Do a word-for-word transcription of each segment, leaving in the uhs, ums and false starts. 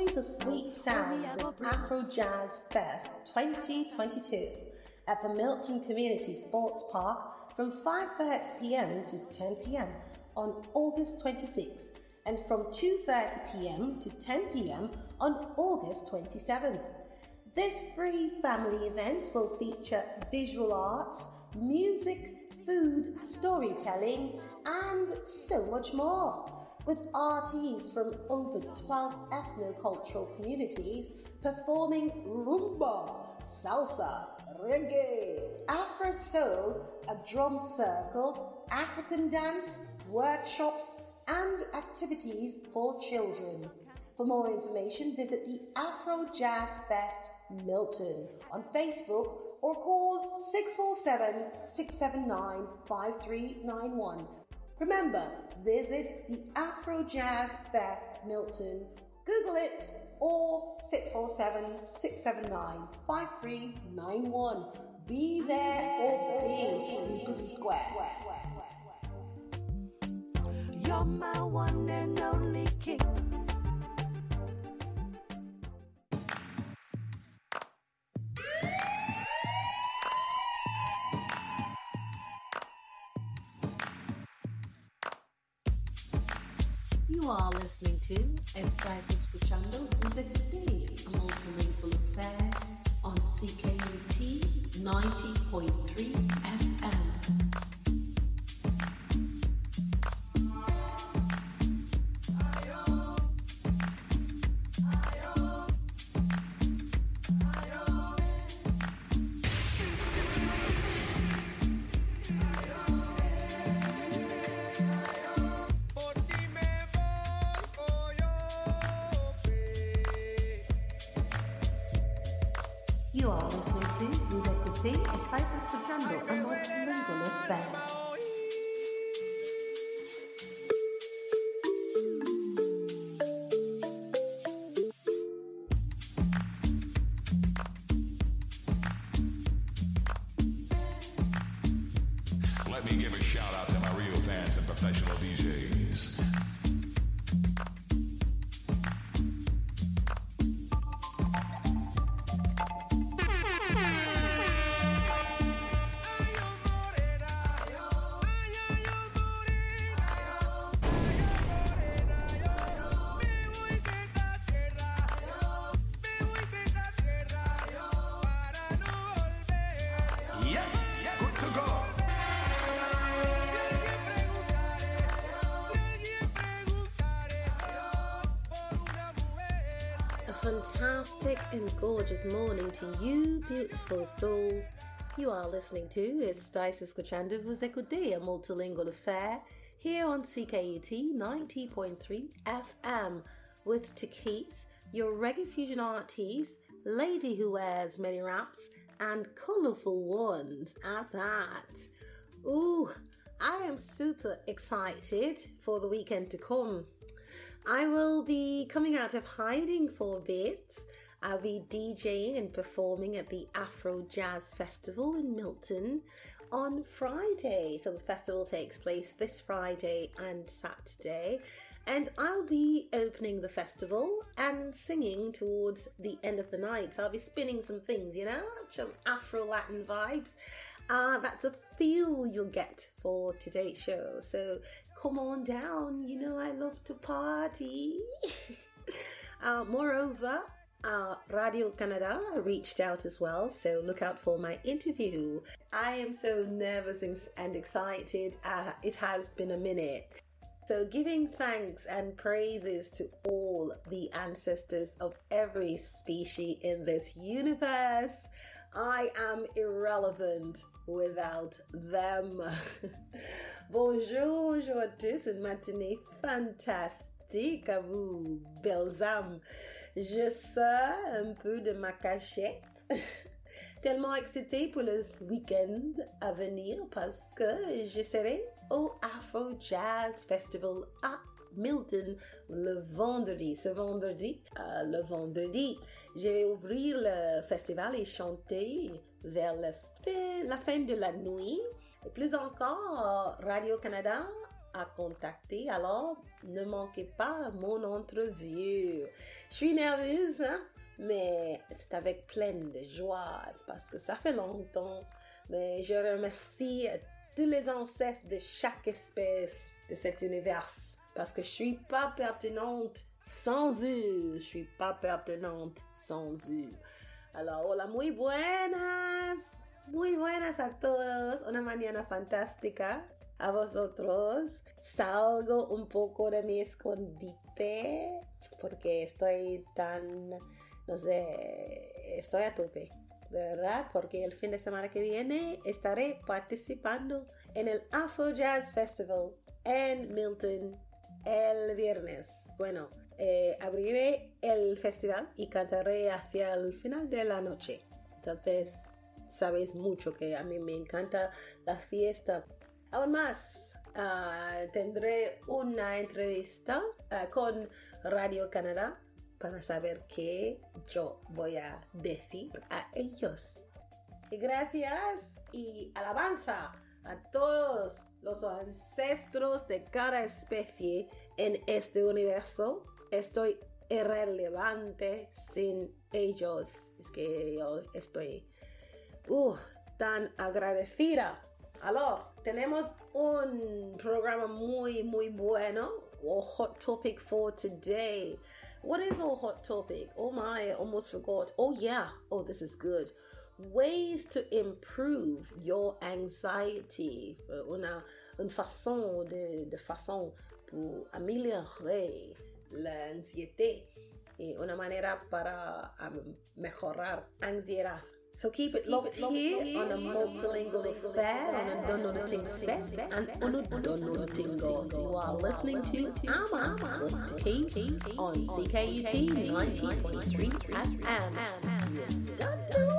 the sweet sounds of Afro Jazz Fest twenty twenty-two at the Milton Community Sports Park from five thirty p.m. to ten p.m. on August twenty-sixth and from two thirty p.m. to ten p.m. on August twenty-seventh. This free family event will feature visual arts, music, food, storytelling, and so much more, with artists from over twelve ethno-cultural communities performing rumba, salsa, reggae, Afro soul, a drum circle, African dance, workshops, and activities for children. For more information, visit the Afro Jazz Fest Milton on Facebook or call six four seven, six seven nine, five three nine one. Remember, visit the Afro Jazz Fest Milton, Google it, or six four seven, six seven nine, five three nine one. Be there or be super square. You're my one and only king. You are listening to Estás escuchando Music Day, a multilingual affair on C K U T ninety point three F M. You are listening to Music Day, Estás escuchando a multilingual affair. Let me give a shout out to my real fans and professional D Js. Fantastic and gorgeous morning to you, beautiful souls. You are listening to Estás escuchando Music Day, a multilingual affair, here on C K U T ninety point three F M with Takis, your reggae fusion artist, lady who wears many wraps and colourful ones at that. Ooh, I am super excited for the weekend to come. I will be coming out of hiding for a bit. I'll be DJing and performing at the Afro Jazz Festival in Milton on Friday. So the festival takes place this Friday and Saturday. And I'll be opening the festival and singing towards the end of the night. So I'll be spinning some things, you know, some Afro-Latin vibes. Uh, that's a feel you'll get for today's show. So come on down. You know I love to party. uh, moreover, uh, Radio Canada reached out as well. So look out for my interview. I am so nervous and excited. Uh, it has been a minute. So giving thanks and praises to all the ancestors of every species in this universe. I am irrelevant without them. Bonjour, bonjour à tous, une matinée fantastique à vous, belles âmes. Je sors un peu de ma cachette, tellement excitée pour le week-end à venir parce que je serai au Afro Jazz Festival à Milton le vendredi. Ce vendredi, euh, le vendredi, je vais ouvrir le festival et chanter vers la fin, la fin de la nuit. Et plus encore, Radio-Canada à contacter. Alors, ne manquez pas mon entrevue. Je suis nerveuse, hein? Mais c'est avec pleine de joie parce que ça fait longtemps. Mais je remercie tous les ancêtres de chaque espèce de cet univers parce que je suis pas pertinente sans eux. Je suis pas pertinente sans eux. Alors, hola, muy buenas. Muy buenas a todos. Una mañana fantástica a vosotros. Salgo un poco de mi escondite porque estoy tan, no sé, estoy a tope. De verdad, porque el fin de semana que viene estaré participando en el Afro Jazz Festival en Milton el viernes. Bueno, eh, abriré el festival y cantaré hacia el final de la noche. Entonces, sabéis mucho que a mí me encanta la fiesta. Aún más, uh, tendré una entrevista uh, con Radio Canadá para saber qué yo voy a decir a ellos. Y gracias y alabanza a todos los ancestros de cada especie en este universo. Estoy irrelevante sin ellos. Es que yo estoy uh, tan agradecida. Alors, tenemos un programa muy, muy bueno. Our hot topic for today. What is our hot topic? Oh my, I almost forgot. Oh yeah. Oh, this is good. Ways to improve your anxiety. Una, une façon de, de façon pour améliorer l'anxiété. Y una manera para um, mejorar ansiedad. So keep it locked here on a multilingual affair, on a donating set, and on a donating god. You are listening to Ama with Keys on C K U T ninety point three F M. You don't know.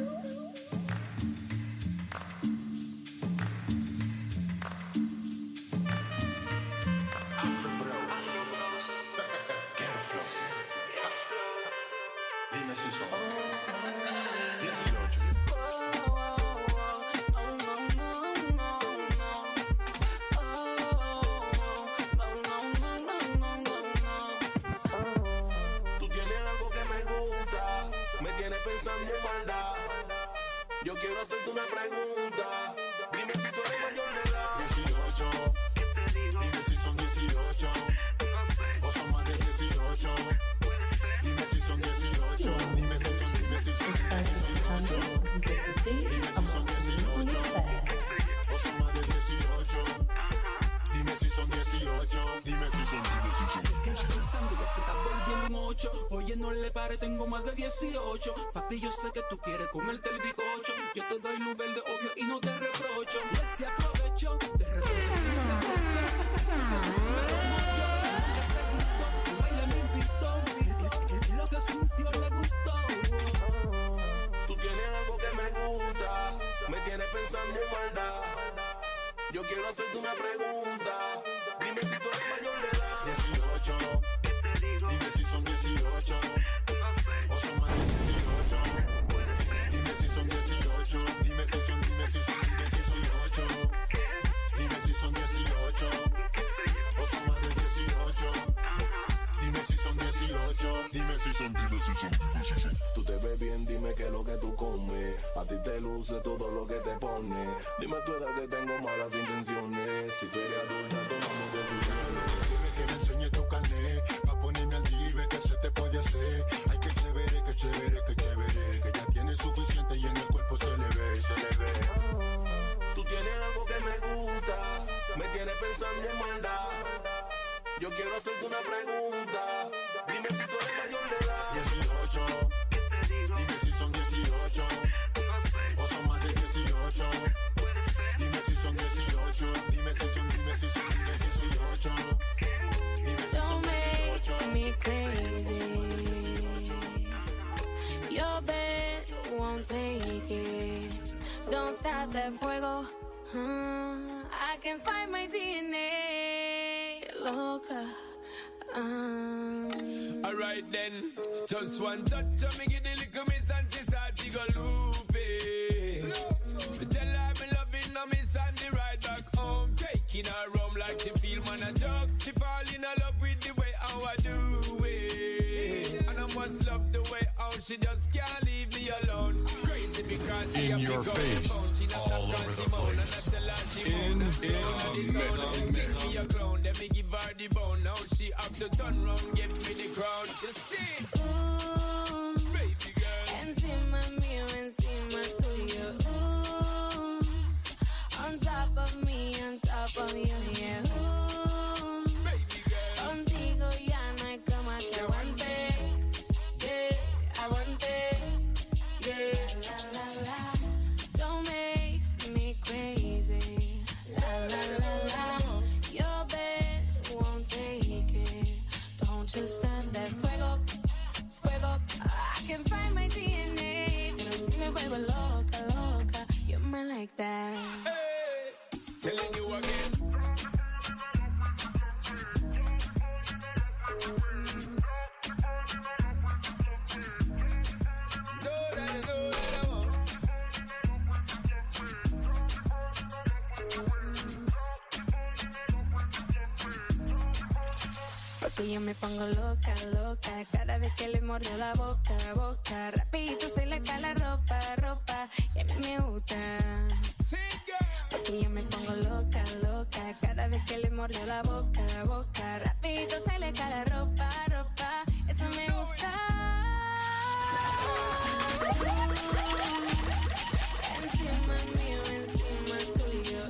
Yo quiero hacerte una pregunta. Dime si tú eres mayor de edad. dieciocho. Dime si son dieciocho. O son más de dieciocho. Dime si son dieciocho. Dime si son, dime si son dieciocho. Dime si son dieciocho. O son más de dieciocho. Dime si son dieciocho. Dime si son, dime si son. Que está pensando que se está volviendo un ocho. Oye, no le pare, tengo más de dieciocho. Papi, yo sé que tú quieres comerte el bicocho. Yo te doy luz verde, obvio, y no te reprocho. Y él se aprovechó de repente. Baila me invitó. Lo que sintió le gustó. Tú tienes algo que me gusta. Me tienes pensando en maldad. Yo quiero hacerte una pregunta. Dime si tú eres mayor de edad. dieciocho. Dime si son dieciocho. O son más de dieciocho. Dime si son dieciocho. Dime si son, dime si son, dime si son dieciocho. Dime si son dieciocho. O son más de dieciocho. Dime si son dieciocho. Dime si son, dime si son, dime si son. Tú te ves bien, dime qué es lo que tú comes. A ti te luce todo lo que te pone. Dime tu edad que tengo malas intenciones. Si tú eres adulta, tomamos decisiones. Dime que me enseñe tu carnet. Pa' ponerme al nivel que se te puede hacer. Ay, que chévere, que chévere, que chévere. Que ya tiene suficiente y en el cuerpo se le ve, se le ve. Tú tienes algo que me gusta. Me tienes pensando en maldad. Yo quiero hacerte una pregunta. Dime si tú eres mayor de edad. dieciocho. Dime si son dieciocho. O son más de dieciocho. Dime si son dieciocho. Dime si son, dime si son, dime si son dieciocho. Dime si son dieciocho. Don't make me crazy. Your bed won't take it. Don't start that fuego. Hmm. I can find my D N A. Loca. Um. Alright then, just one touch of me, give the little miss and she start to go loopy. Me tell her me loving her miss and the ride back home, taking her home like she feel. must love the way out. She just can't leave me alone. Crazy because she In your face, all over the place. In, in, in, me a clown, let me give her the bone. Now she have to turn round, give me the crown. You see? Ooh, Baby girl. encima mío, encima tuyo. Ooh, on top of me, on top of you, yeah. Ooh, Baby girl. contigo ya no hay cama que aguante. Yeah, aguante. Yeah, la la la. Don't make me crazy. La la la la. Your bed won't take it. Don't just stand there, fuego, fuego. I can find my D N A. Pero si me vuelvo loca, loca, you're mine like that. Hey, telling you again. No, that I know that I want. Porque yo me pongo loca, loca. Cada vez que le mordió la boca, boca. Rapidito se le cae la ropa, ropa. Y a mí me gusta. Porque yo me pongo loca, loca. Cada vez que le mordió la boca, boca. Rapidito se le cae la ropa, ropa. Eso me gusta. Uh, encima mío, encima tuyo.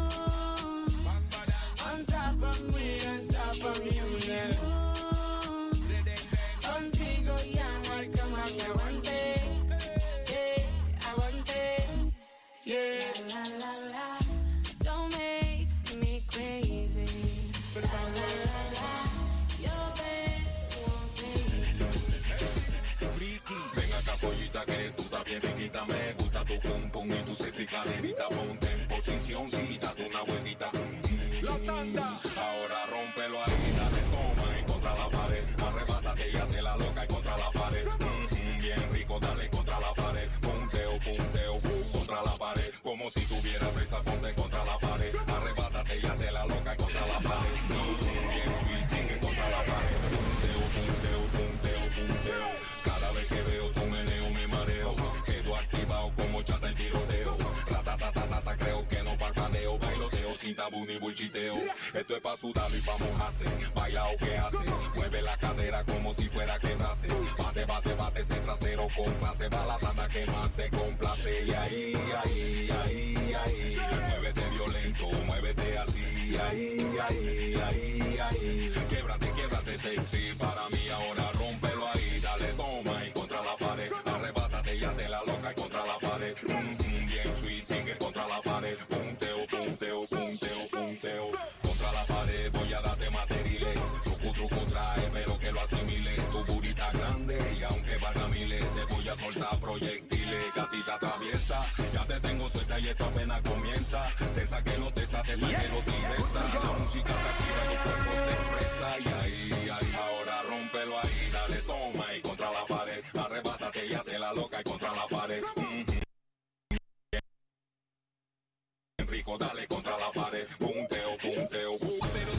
Uh, on top of me, on top of you, yeah. Uh, contigo ya no hay cama que aguante. Yeah, aguante. Yeah, la la la. Don't make me crazy. La la la la. Your bed won't take it. Friki. Ven acá, pollita, que tú estás bien riquita. Me gusta tu pum pum y tu sexy caderita. Ponte en posición, sí, date una vueltita. La tanda. Ahora rómpelo ahí, dale, toma y contra la pared. Arrebátate y hazte la loca y contra la pared. Mm-hmm, bien rico, dale contra la pared. Punteo, punteo, pum, contra la pared. Como si tuviera presa, ponte contra la pared. Arrebátate y hazte la loca y contra la pared. Mm-hmm, bien sweet, sigue contra la pared. Punteo, punteo, punteo, punteo. Cada vez que veo tu meneo me mareo. Quedo activado como chata en tiroteo. Ratatatatata, creo que no parpadeo. Bailoteo sin tabú ni bullshiteo. Esto es pa' sudarlo y pa' mojarse. Baila o que hace. Mueve la cadera como si fuera que nace. Bate, bate, bate ese trasero con clase. Va la tanda que más te complace. Y ahí, ahí, ahí, ahí. Muévete violento, muévete así. Ahí, ahí, ahí, ahí. Quiebrate, quiebrate sexy. Para mí ahora rómpelo ahí. Dale, toma y contra la pared. Arrebátate y hazte la loca y contra la pared. Mm-hmm, bien sweet, sigue contra la pared. Punteo, punteo, punteo, punteo. Contra la pared voy a darte materiales. Truco, truco trae, pero que lo asimile. Tu burita grande y aunque valga miles, te voy a soltar proyectiles. Gatita traviesa, ya te tengo suelta y esto apenas comienza. Te saqué lo tesa, te saqué lo tigresa. La música te activa y tu cuerpo se expresa. Y ahí, ahí, ahora rómpelo ahí. Dale, toma y contra la pared. Arrebátate y hazte la loca y contra la pared. Mm-hmm. Rico, dale contra la pared. Punteo, punteo, punteo.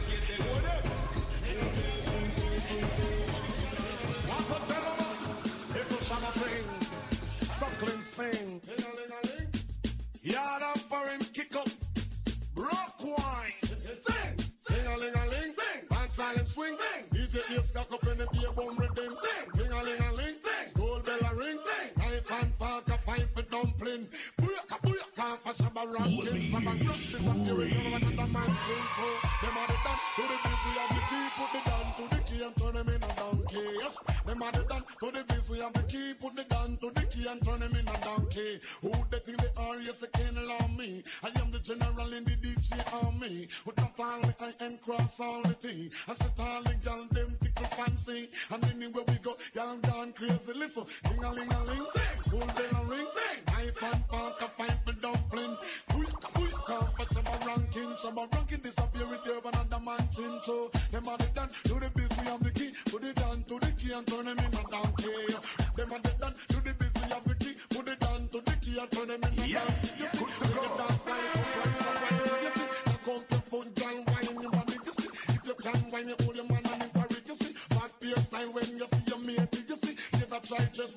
Suckling sing. Yard up for him kick up. Rock wine. Sing. Ding-a-ling-a-ling. Sing. Band silent swing. Sing. D J Dave stuck up in the beer bomb rhythm. Sing. Ding-a-ling-a-ling. Sing. Gold bell a ring. Sing. Knife and fork a fight for dumpling. Booyaka booyaka for shabba ranking. From a rock disappearing over another man change. Them are the done to the biz. We have the key. Put the gun to the key and turn him in a donkey. Yes. Them are the done to the biz. We have the key. Put the gun to the key and turn him in a donkey. Who they think they are? Yes, they can't allow me. I am the general in the D J army. With not all the I and cross all the T. And set all the gal them tickle fancy. And anywhere we go, y'all gone crazy. Listen, ding-a-ling-a-ling, school bell a ring, knife and fork a fight for dumpling. Booyaka booyaka for shabba ranking. Shabba ranking disappear with you another man chin. So them are the done to the biz. We have the key. Put it down to the key and turn him in a donkey. Them are the done to the biz. We have the key. Put it down to the key and turn him in a donkey. You see, good to go. Dance like a price of wine. You see, knock out your foot, girl, wine your body. You see, if you can wine, you hold your man and in Paris. You see, back to your style when you see your mate. You see.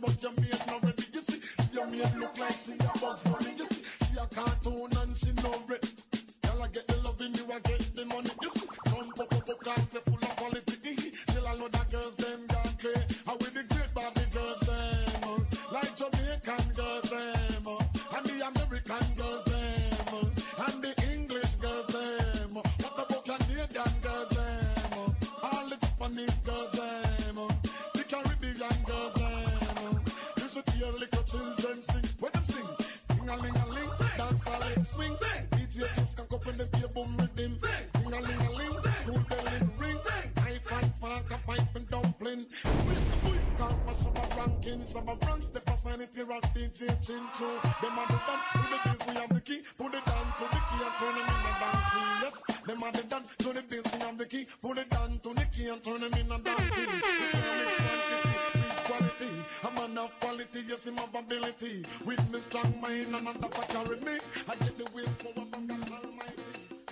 but your maid not ready. You see, your maid look like she a Bugs Bunny. You see, she a cartoon and she no ready. Girl, I get the loving, you I get the money. You see, come pop up up cause they full of quality. Till I know that girls them got clear. I with the great Barbie girls them, uh, like Jamaican girls them, uh, and the American girls them, uh, and the English girls them. Uh, what about Canadian girls them? Uh, all the Japanese girls them, uh, the Caribbean girls them. Uh, you should hear little children sing. When them sing, sing a ling a ling, dance a leg swing. D J is can up in the beer boom rhythm. Sing a ling a ling, school bell in ring. Knife and fork a fight and dumpling. Come for some of ranking, some of ranks, step a sanity rock, D J chin choo. Them are the done to the bass, we have the key. Put it down to the key and turn them in a donkey. Yes, them are the done to the bass, we have the key. Put it down to the key and turn them in a donkey. Quality, a man of quality, yes, him of ability. With me strong mind and under for carry me. I get the will power from God Almighty.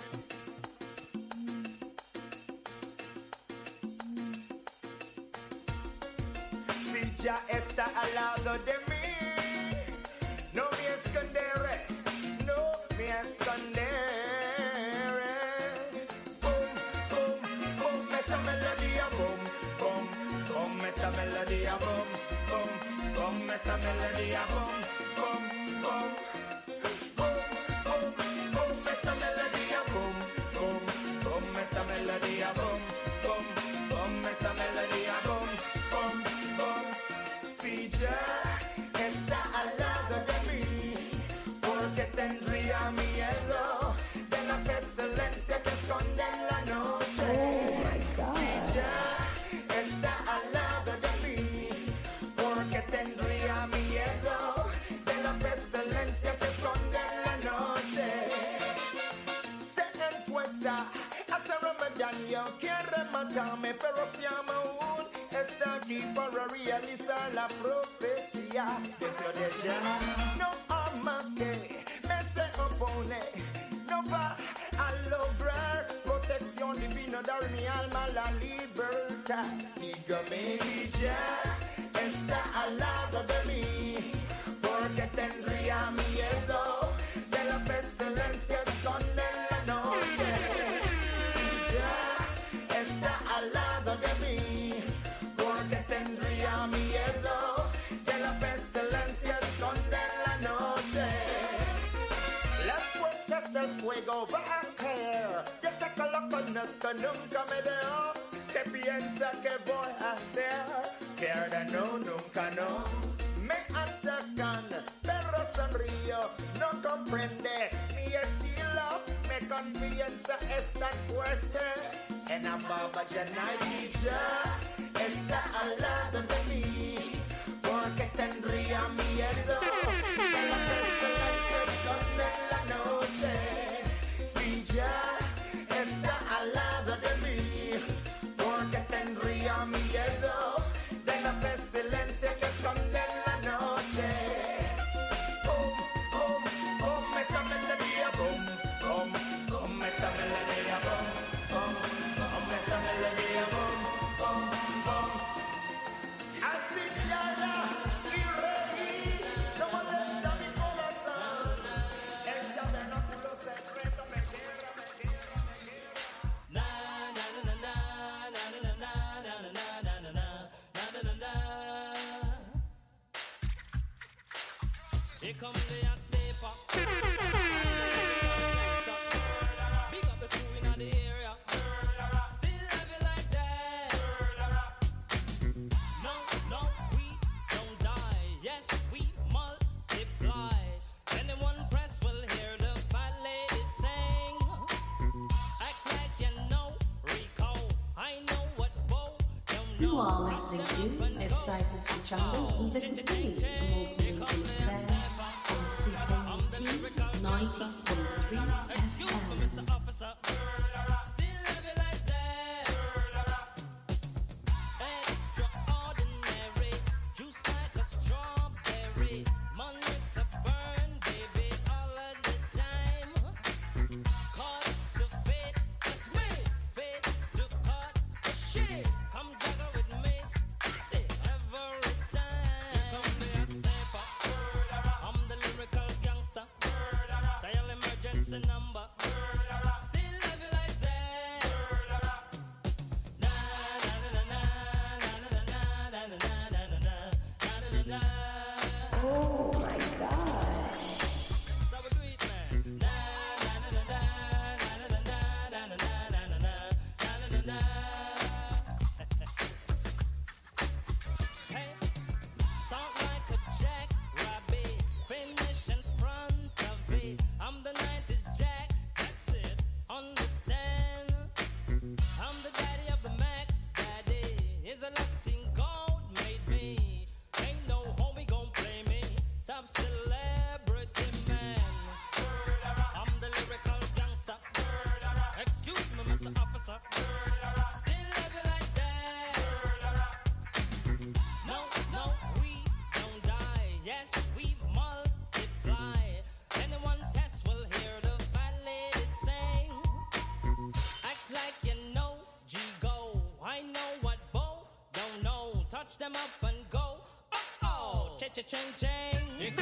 Si ya está al lado de mí, no me esconderé, no me esconderé. Boom, boom, boom, esa melodía, boom, boom, boom, esa melodía, boom, boom, boom, esa melodía, boom, boom, boom. Boom, boom, boom, esa melodía, boom, boom, boom, esa melodía, boom, boom, boom, esa melodía, boom, boom, boom. Si ya está al lado de mí, porque tendría miedo de la pestilencia que esconde en la noche. Oh my God. Si ya está al lado de mí, porque tendría miedo de la pestilencia que esconde en la noche. Se enfuerza, hace Ramadán, yo quiere matarme, pero si aún está aquí para realizar la profecía. Deseo de ya, no ama que me se opone, no va a lograr protección divina, dar mi alma la libertad. Dígame si ya está al lado de mí, porque tendría miedo de la pestilencia esconde en la noche. Si ya está al lado de mí, porque tendría miedo de la pestilencia esconde en la noche. Las puertas del fuego van a caer, yo sé que lo conozco, nunca me dejo. ¿Qué piensa que voy a hacer? Que ahora no, nunca no. Me atacan, pero sonrío, no comprende mi estilo. Me confianza es tan fuerte. En la baba ya nadie ya está al lado de mí, porque tendría miedo de la pestilencia esconde en la noche. Si ya está al lado de mí, porque tendría miedo de la pestilencia que esconde en la noche. Boom, boom, boom, esta melodía, boom, boom, boom, esta melodía, boom, boom, boom, esta melodía, boom, boom, boom. Así ya la y reí, no molesta mi corazón. El tabernáculo secreto me quiebra, me quiebra, me quiebra. Na na na na na na na na na na na na na na na. Here come the hot sniper. Big up the crew in the area. Still have it like that. No, no, we don't die. Yes, we multiply. Anyone press will hear the fat lady sing. Act like you know Rico. I know what Bo. You are listening to Estáis escuchando un Zecutí, a multilingual affair on C K U T ninety point three Excuse me, F M. Mister Officer. Still have it like that. Extraordinary, juice like a strawberry. Money to burn, baby, all of the time. Caught the fate, it's me. Fate to cut the shit. Come juggle with me. Say every time. Here come them up and go. Oh oh, cha cha ching ching.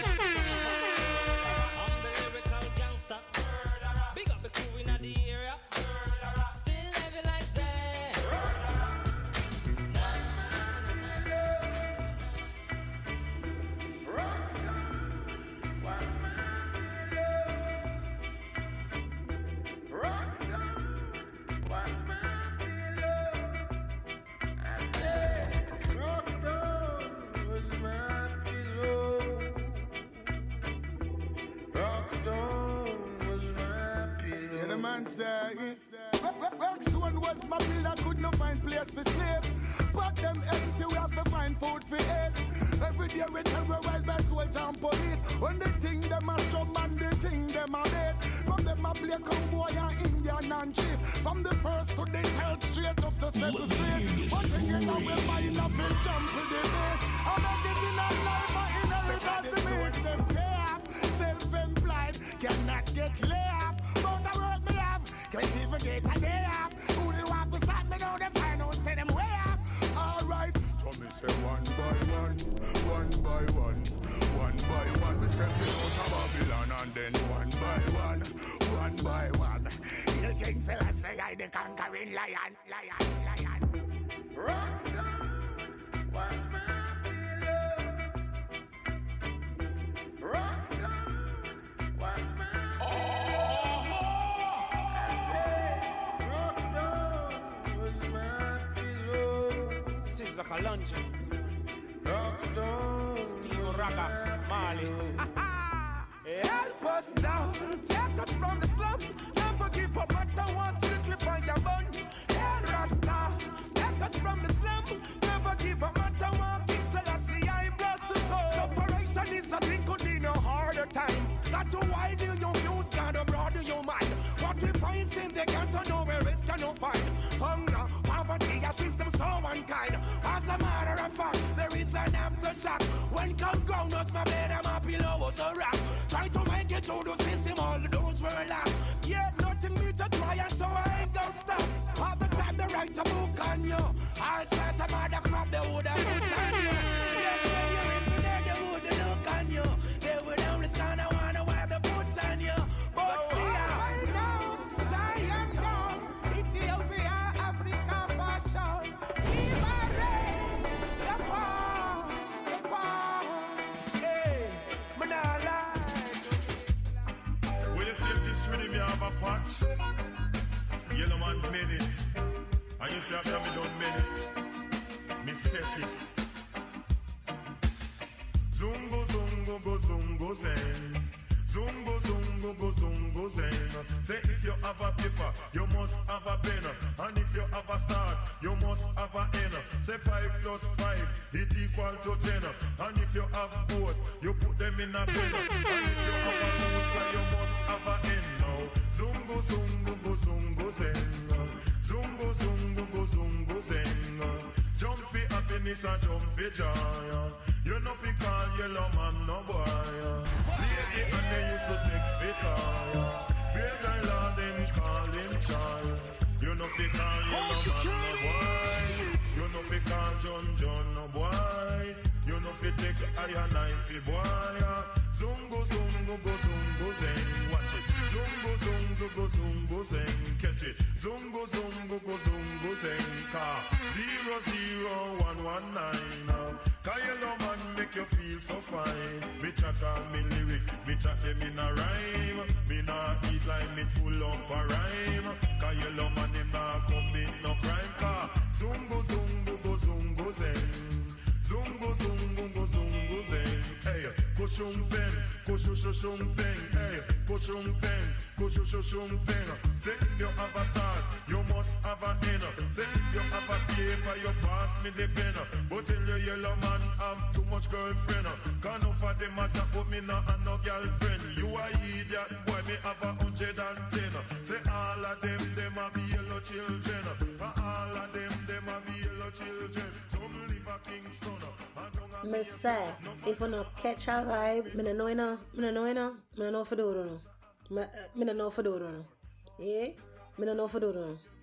I'm the lyrical gangster. Big up the crew in the area. Still living like that. Man say, Rockstone was my pillar, could not find place for sleep. But them empty, we have to find food for eat. Every day we terrorize by soldiers and police. When they think them a strong and they think them a dead. From them a black cowboy and Indian and chief. From the first to the third, straight up the seventh street. But together we mind up and jump with the base. I'm not giving a life, I inherit to make them pay up. Self-employed, cannot get laid up. But the work me have, can't even get a day off. Who they want to stop me now, them find out, say them way off. Alright, so me say one by one, one by one, one by one. We step out of Babylon and then one by one, one by one. You king fella say I the conquering lion, lion, lion. Rockstar, was my pillow. Rockstar, was my like a luncheon. Steve Raga, Marley. Help us now, take us from the slum. Never give up matter what strictly on your bun. Hey, Rasta, take us from the slum. Never give up matter what King Selassie I bless to go. Separation is a thing could be no harder time. Got to widen your views, gotta broaden your mind. What we find in the ghetto, nowhere else can no find. Hunger, poverty, a system so unkind. As a matter of fact, there is an aftershock. When come ground us, my bed and my pillow was a rock. Try to make it through the system, all the doors were locked. Yeah, nothing me to try, and so I ain't gonna stop. All the time they write a book on you. I'll start a mother crap, they would have put on you. Yeah, when you're in there, they would look on you. They would only stand and wanna wipe the foot on you. But see ya. Down, Zion down, Ethiopia, Africa, fashion. Ibare, the poor, the poor. Hey, Manala. Will you see if this rhythm you have a patch? Yellow man made it. And you see after me don't made it. Me set it. Zungo, zungo, go, zungo, zen. Zungo, zungo, go, zungo, zen. Say if you have a paper, you must have a pen. And if you have a start, you must have a end. Say five plus five, it equal to ten. And if you have both, you put them in a pen. And if you have a loose, you must have a end now. Zungo, zungo, go, zungo, zen. Zungo, zungo, go, zungo, zen. Jump for happiness and jump for joy. You know fi call yellow man no boy. Lady and they used to take fit high. Great guy lord them call him child. You know fi call yellow man no boy. You know fi call John John no boy. You know fi take iron knife fi boy. Zungo zungo go zungo zen. Watch it. Zungo zungo go zungo zen. Catch it. Zungo zungo go zungo zen. Car zero zero one one nine. Cause yellow man make you feel so fine. Me chat all me lyric, me chat them in a rhyme. Me nah eat like me full up a rhyme. Cause yellow man him nah commit no crime. Cause zungo zungo go zungo zen. Zungo zungo go zungo zen. Hey, go shum pen, go shum shum shum pen. Hey, go shum pen, go shum shum shum pen. Say if you have a start, you must have an end. Say if you have a paper, you pass me the pen. But tell you yellow man have too much girlfriend. Can't no for them a talk but me not have no girlfriend. You a idiot, boy me have a hundred and ten. Say all of them, them a be yellow children. All of them, them a be yellow children. Some live a Kingston. Me say, if you no catch a vibe, me no know enough, me no know enough, me no know for do no. Me no know for do no. Yeah, me no know for do no.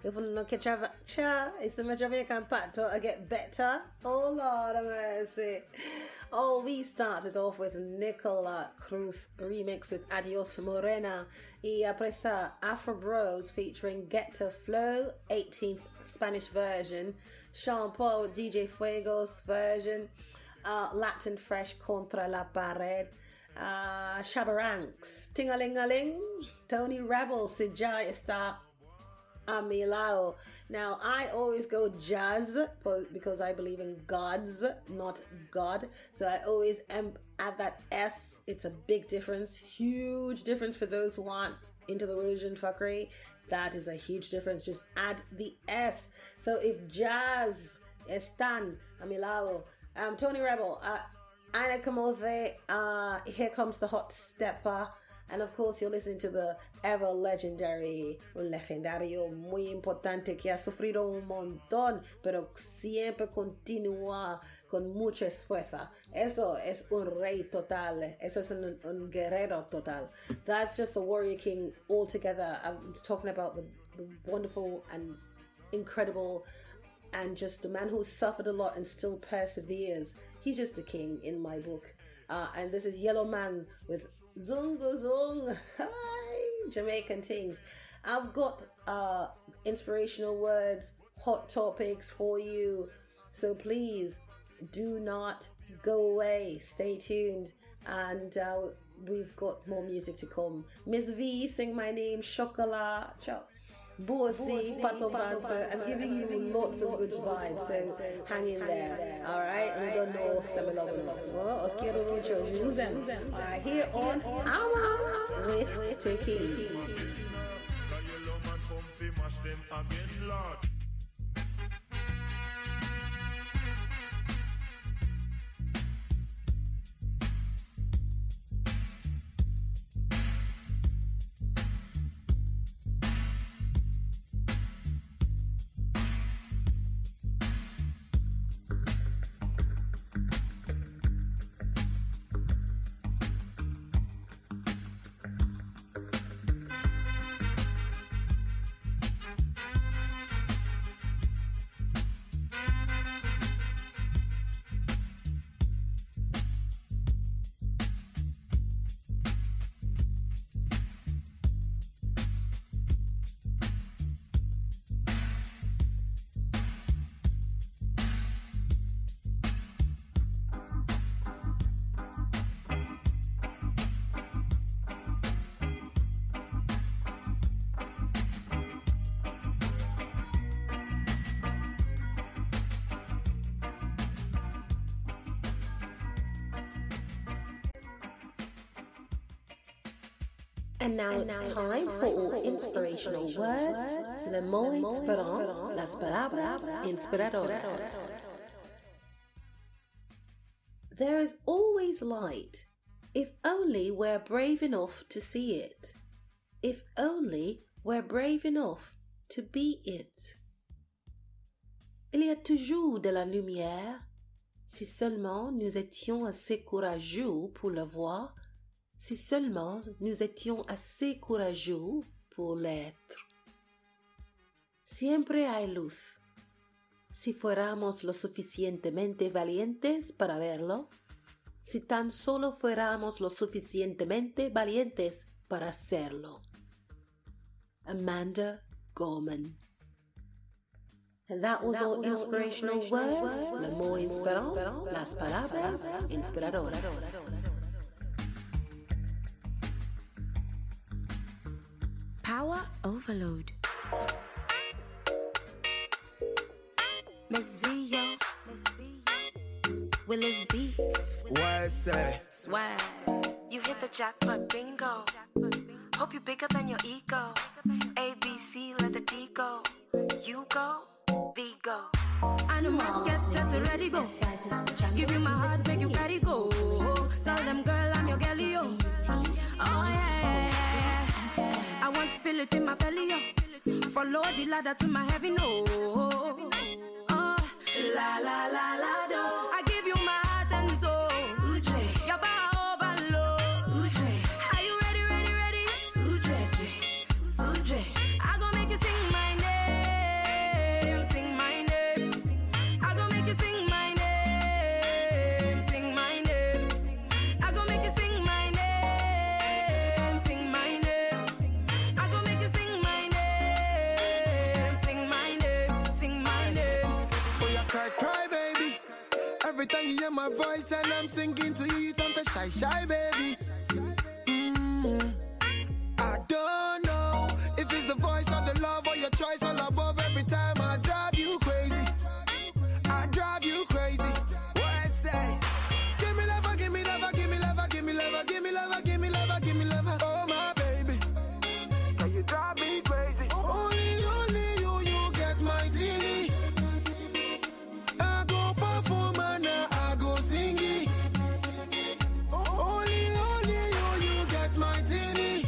If you don't catch a cha, it's a Jamaican pattern to get better. Oh Lord have mercy. Oh, we started off with Nicola Cruz remix with Adios Morena. Y après ça, Afro Bros featuring Get to Flow, eighteenth Spanish version. Sean Paul with D J Fuego's version. Uh, Latin Fresh Contra la Pared. Uh, Shabaranks, Ting-a-ling-a-ling. Tony Rebel, Sijai Está a mi lado. Now, I always go jazz because I believe in gods, not God. So I always am at that S. It's a big difference, huge difference for those who want into the religion fuckery. That is a huge difference. Just add the S. So if jazz están a mi lado, um, Tony Rebel, uh, Ana Kamove, uh, Here Comes the Hot Stepper. And of course, you're listening to the ever legendary, un legendario muy importante que ha sufrido un montón, pero siempre continúa con mucho esfuerzo. Eso es un rey total. Eso es un, un guerrero total. That's just a warrior king altogether. I'm talking about the, the wonderful and incredible and just the man who suffered a lot and still perseveres. He's just a king in my book. Uh, and this is Yellow Man with Zunga Zung. Hi, Jamaican things. I've got uh, inspirational words, hot topics for you. So please do not go away. Stay tuned. And uh, we've got more music to come. Miss V, sing my name, Chocolat. Ciao. Bossy, Paso Banta. I'm giving you lots of good vibes, so hang in there. Alright, we don't know some love love. Os quiero mucho. Alright, here on Awa with Tiki. And now, and it's, now time it's time for all inspirational, inspirational words, le mot inspirant, las palabras inspiradoras. There is always light, if only we're brave enough to see it. If only we're brave enough to be it. Il y a toujours de la lumière, si seulement nous étions assez courageux pour le voir. Si seulement nous étions assez courageux pour l'être. Siempre hay luz. Si fuéramos lo suficientemente valientes para verlo. Si tan solo fuéramos lo suficientemente valientes para hacerlo. Amanda Gorman. And that was all inspirational words. Le mot inspirant, las palabras inspiradoras. Power overload. Miss V, yo. Willis Beats. What say? Swag. You hit the jackpot bingo. Hope you bigger than your ego. A, B, C, let the D go. You go, V go. Animals get set to ready go. Give you my heart, make you ready go. Tell them, girl, I'm your girlie, yo. Oh, yeah. I want to feel it in my belly, yo. Follow the ladder to my heavy no. Oh, la la la la do. I give you my heart and soul. Suje. Your power overload. Suje. Are you ready, ready, ready? Suje. Suje. I gon' make you sing my name. a shy, shy baby. Mm. I don't know if it's the voice or the love or your choice all above. Every time I drive you crazy, I drive you crazy. What I say? Give me love, give me love, give me love, give me love, give me love, give me love, give me love. Oh my baby, now you drive me crazy. Only, only you, you get my zilly. I go perform and I go singing. Only, only you, you get my zilly.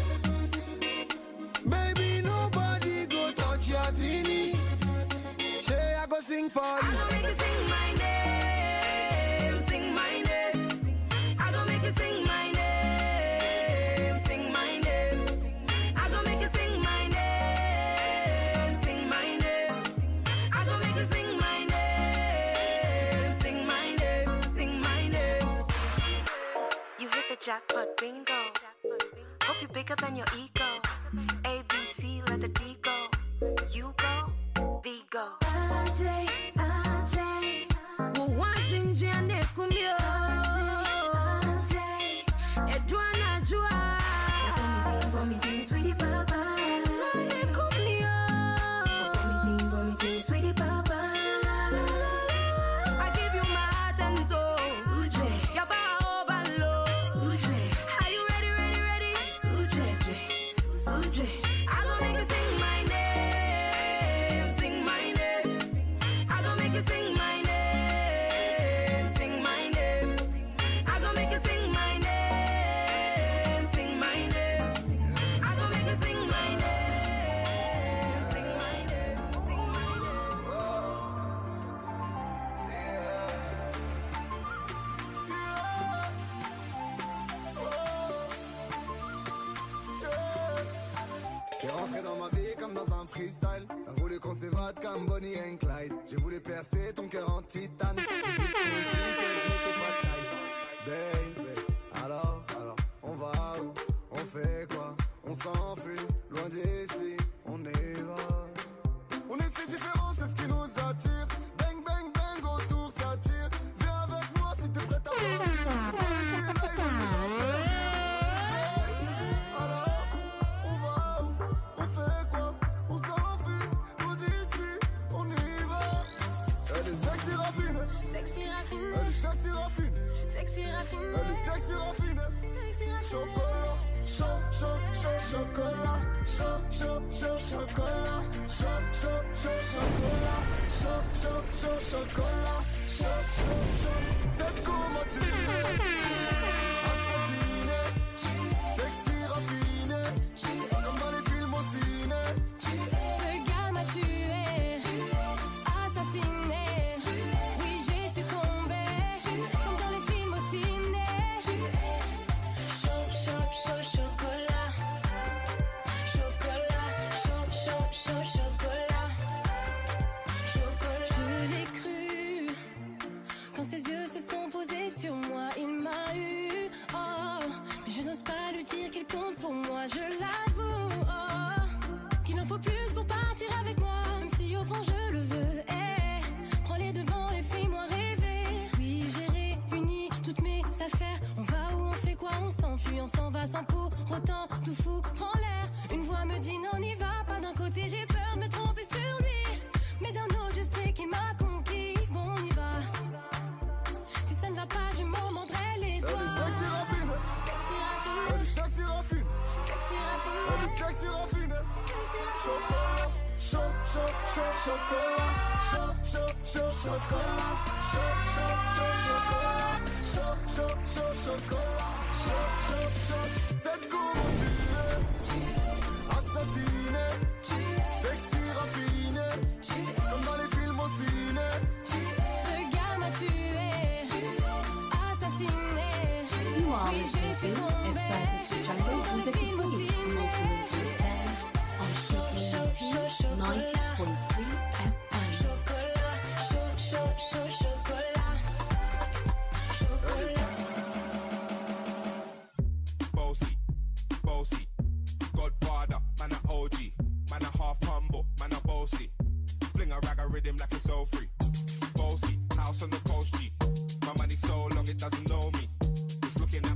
Baby, nobody go touch your zilly. Say I go sing for you. I go make you sing my name, sing my name. I go make you sing my name, sing my name. I go make you sing my name, sing my name. I go make you sing my name, sing my name, sing my name. You hit the jackpot, bingo. Hope you're bigger than your ego. A, B, C, let the D go. You go, V go. Ajay, Ajay, Muwajinji anekumyo. Ajay, Edwana jua. Vomiting, sweetie papa. Anekumyo. Vomiting, vomiting, sweetie papa. I give you my heart and soul. Suje, yaba obalo. Suje, are you ready, ready, ready? Suje, Suje. I go make you sing my name, sing my name. I go make you sing my name, sing my name. I go make you sing my name, sing my name. I go make you sing my name, sing my name, sing my T'es rentré dans ma vie comme dans un freestyle. T'as voulu qu'on s'évade comme Bonnie and Clyde. J'ai voulu percer ton cœur en titane. J'ai vu que je n'étais pas de taille. Baby, alors, alors, on va où? On fait quoi? On s'enfuit, loin d'ici, on y va. On est si différents, c'est ce qui nous attire. Bang, bang, bang, autour ça tire. Viens avec moi si t'es prête à partir. Sexy raffine, Elle est sexy raffine, sexy raffine, elle est sexy raffine. sexy raffine. Chocolat, chaud, chaud, chaud, chocolat, chaud, chaud, chaud, chocolat, chaud, chaud, chaud, chocolat, chaud, chaud, chaud, chocolat, chaud, chaud, chaud. C'est comment tu es, assassiné, sexy raffiné, comme dans les films au ciné. Ce gars m'a tué, assassiné. Oui, j'ai succombé, comme dans les films au ciné. Chaud, chaud, chaud, chocolat. Chocolat, chaud, chaud, chaud, chocolat. Chocolat. Je l'ai cru, quand ses yeux se sont posés sur moi, il m'a eu. Oh, mais je n'ose pas lui dire qu'il compte pour moi, je l'avoue. Oh, qu'il en faut plus pour partir avec moi, même si au fond je le veux. Hey, prends les devants et fais-moi rêver. Oui, j'ai réuni toutes mes affaires. On va où, on fait quoi, on s'enfuit, on s'en va sans pour autant tout foutre en l'air. Une voix me dit non, n'y va pas. D'un côté j'ai peur de me tromper sur lui, mais d'un autre je sais qu'il m'a conquise. Bon, on y va. Si ça ne va pas, je m'en mordrai les doigts. Elle est sexy raffine, Sexy raffine, elle est sexy raffine, sexy raffine, elle est sexy raffine. sexy raffine. Chocolat, chaud, chaud, chaud, chocolat, chaud, chaud, chaud, chocolat, chaud, chaud, chaud, chocolat, chaud, chaud, chaud, chocolat, chaud, chaud, chaud. C'est comment tu es, assassiné, sexy raffiné, comme dans les films au ciné. Ce gars m'a tué, assassiné. You are Oui, listening j'ai to succombé, Espaces Escuchando comme dans les Music films au Free, ciné. multilingual affair on C K U T ninety point three F M. Chocolat, chaud, chaud, chaud, chocolat. Chocolat. Bossy, bossy, Godfather, man a O G, man a half humble, man a bossy. Fling a rag a rhythm like it's all free. Bossy, house on the coast G. My money so long it doesn't know me. It's looking at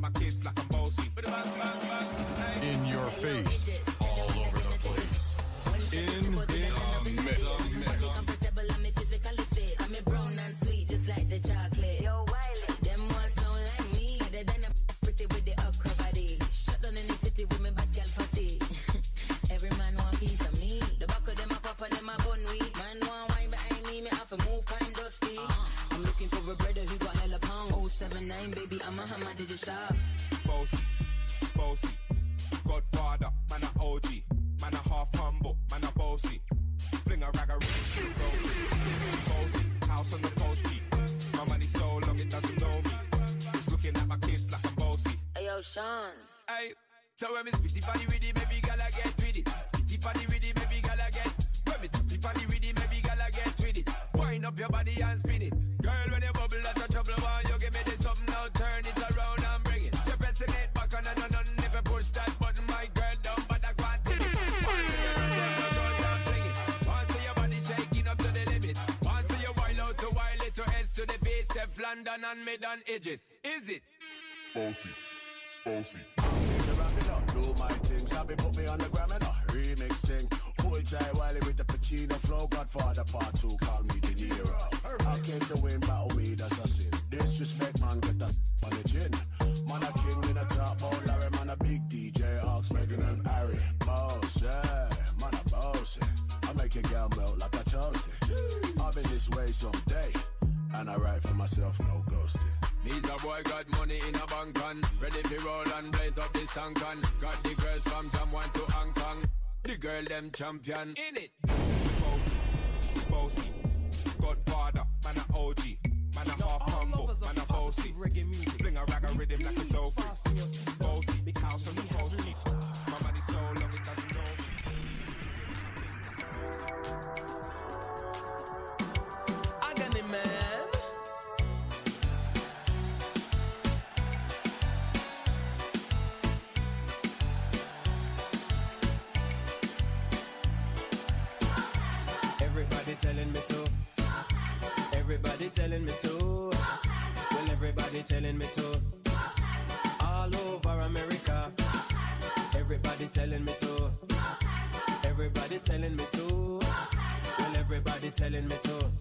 face. All over the place. In the mix. Comfortable, I'm physically fit. I'm a brown and sweet, just like the chocolate. Yo, Wiley. Them ones sound like me. They done a pretty with the okra body. Shut down in the city with me bad girl pussy. Every man want piece of me. The back of them a pop and them a bun weed. Man want wine behind me, me have to move kind dusty. Uh-huh. I'm looking for a brother who got hella pound. oh seven nine, baby, I'm a hammer, did you shop? Bossy, bossy, Godfather, man a O G, man a half humble, man a bossy. Fling a rag a rich, bossy, house on the coast G. My money so long it doesn't know me. It's looking at my kids like I'm bossy. Hey yo, Sean. Hey, so when me spitty funny with it, maybe gala get with it. Spitty funny with it, maybe gala get. When me spitty funny with it, maybe gala get with it. Wind up your body and spin it. Girl, when you bubble out of trouble, why you give me this something now? Turn it around and bring it. You're pressing it back on and on and if you push that button, my girl down, but I can't take it. Once you run down, go down and bring it. Once your body shaking up to the limit. Once you wild out to wild it to S to the base, Steph London and mid and edges. Is it? Bossy, bossy. Do my thing, Sabi put me on the gram and a remix thing. Pull Jai Wiley with the Pacino flow, Godfather part two, call me De Niro. I came to win, battle me, that's a sin. Disrespect, man, get that on the chin. Man a king in a top ball, Larry, man a big D J, Ox, Megan and Harry. Boss, yeah, man a boss, yeah. I make your girl melt like a toasty. I'll be this way someday, and I write for myself, no ghosting. Me's a boy got money in a bank on. Ready to roll and blaze up this tank on. Got the girls from Taiwan to Hong Kong. The girl them champion. In it. Bossy, bossy, Godfather, man a O G, man a half humble, man a bossy. Fling a rag a rhythm like a soul free. Bossy, house on the coast G. My money so long it doesn't know me. I got it, man. Everybody telling me to. Everybody telling me to. Well, everybody telling me to. All over America. Everybody telling me to. Everybody telling me to. Well, everybody telling me to.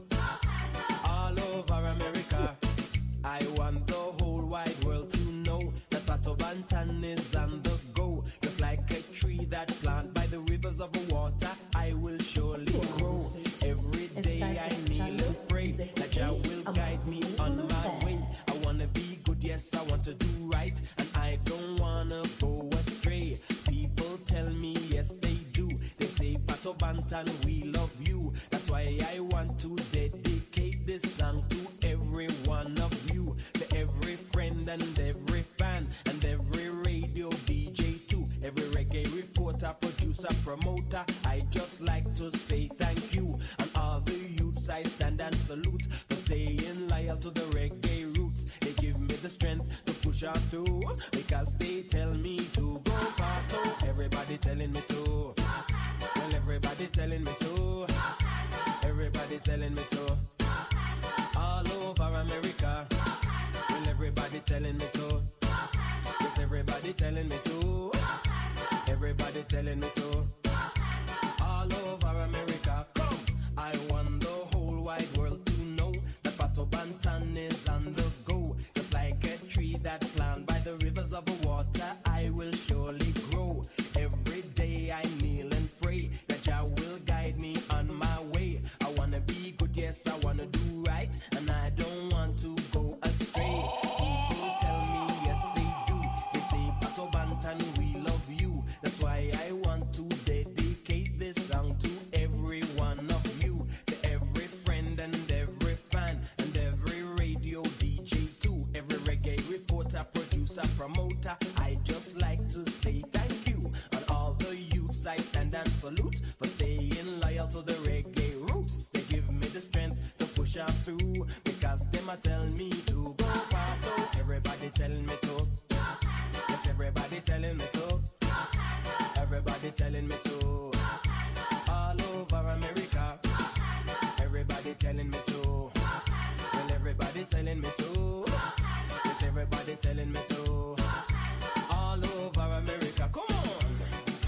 All over America. I want the whole wide world to know that Pato Bantan is on the go. Just like a tree that planted by the rivers of water, I will surely grow. Every day I kneel and pray that Jah will guide me on my way. I wanna be good, yes, I want to do right, and I don't wanna go astray. People tell me, yes, they do. They say, Pato Bantan, we love you. That's why I want to dedicate this song to every one of you, to every friend and every fan, and every radio D J too, every reggae reporter, producer, promoter. I just like to say thank you. And all the youths I stand and salute for staying loyal to the reggae roots. They give me the strength to push on through, because they tell me to go Pato. Everybody telling me to. Well, everybody telling me to. Everybody telling me to. All over America. Well, everybody telling me to. Yes, everybody telling me to. Everybody telling me to. All over America. Come! I want the whole wide world to know that Pato Bantan is on the go. Just like a tree that planted by the rivers of the water, I will surely grow. Every day I kneel and pray that Jah will guide me on my way. I wanna be good, yes, I wanna do right, and I don't want to go astray. People tell me, yes, they do. They say, Pato Bantan, we love you. That's why I want to dedicate this song to every one of you, to every friend and every fan, and every radio D J too, every reggae reporter, producer, promoter. I just like to say thank you. And all the youths I stand and salute for staying loyal to the reggae roots. They give me the strength to push on through, because them a tell me to go Pato. Everybody telling me to. Yes, everybody telling me to. Everybody telling me to. All over America. Everybody telling me to. Well, everybody telling me to. Yes, everybody telling me to. All over America. Come on.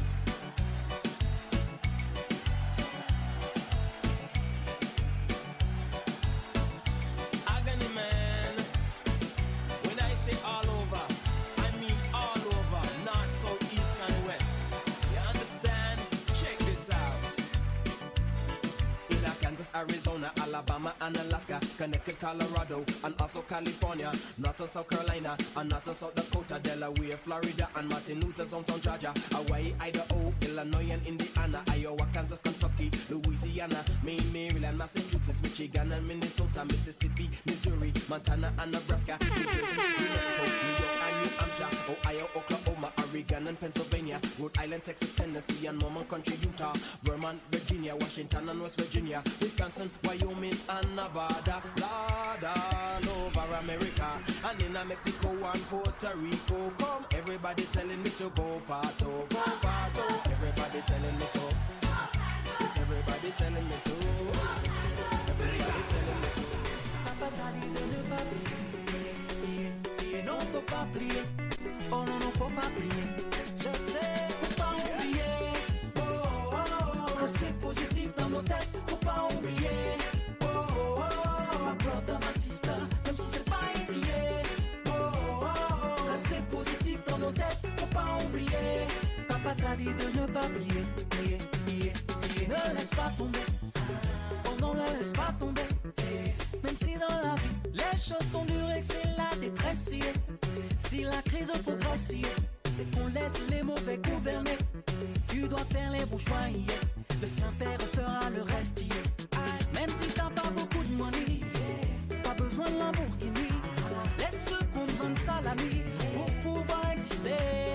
Arizona, Alabama, and Alaska, Connecticut, Colorado, and also California, North and South Carolina, and North and South Dakota, Delaware, Florida, and Martin Luther, Hometown, Georgia, Hawaii, Idaho, Illinois, and Indiana, Iowa, Kansas, Kentucky, Louisiana, Maine, Maryland, Massachusetts, Michigan, and Minnesota, Mississippi, Missouri, Montana, and Nebraska, New Jersey, New Mexico, New York, and New Hampshire, Ohio, Oklahoma, Oregon, and Pennsylvania, Rhode Island, Texas, Tennessee, and Mormon Country, Utah, Vermont, Virginia, Washington, and West Virginia, Wisconsin, Wyoming, and Nevada, Lord, all over America, and in Mexico and Puerto Rico. Come, everybody telling me to go parto, go parto. Everybody telling me to. Yes, everybody telling me to. Everybody telling me to. Papa t'a dit de ne pas plier. Non, faut pas plier. Oh non, non, faut pas plier. Je sais, faut pas oublier. Oh, oh, oh. Rester positif dans nos têtes, faut pas oublier. Oh, oh, oh. Ma brother, ma sister, même si c'est pas easy. Yeah. Oh, oh, oh. Rester positif dans nos têtes, faut pas oublier. Papa t'a dit de ne pas plier. Plier, plier, plier. Ne laisse pas tomber. Oh non, ne laisse pas tomber. Même si dans la vie, les choses sont dures et c'est la détresse. Si la crise progresse, c'est qu'on laisse les mauvais gouverner. Tu dois faire les bons choix, yeah. Le Saint-Père fera le reste, yeah. Même si t'as pas beaucoup de money, pas besoin de Lamborghini. Laisse ceux qui ont besoin de salami pour pouvoir exister.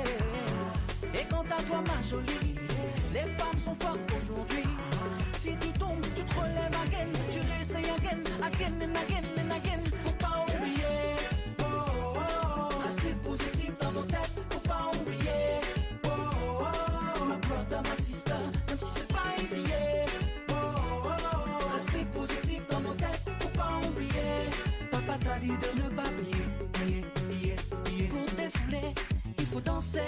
Et quant à toi, ma jolie, les femmes sont fortes aujourd'hui. Si tu tombes, tu te relèves again. Tu réessayes again, again and again and again. Faut pas oublier. Oh, oh, oh. Rester positif dans nos têtes. Faut pas oublier. Oh, oh, oh. Ma brother, ma sister, même si c'est pas easy. Yeah. Oh, oh, oh. Rester positif dans nos têtes. Faut pas oublier. Papa t'a dit de ne pas plier. Plier, plier, plier. Pour défouler, il faut danser.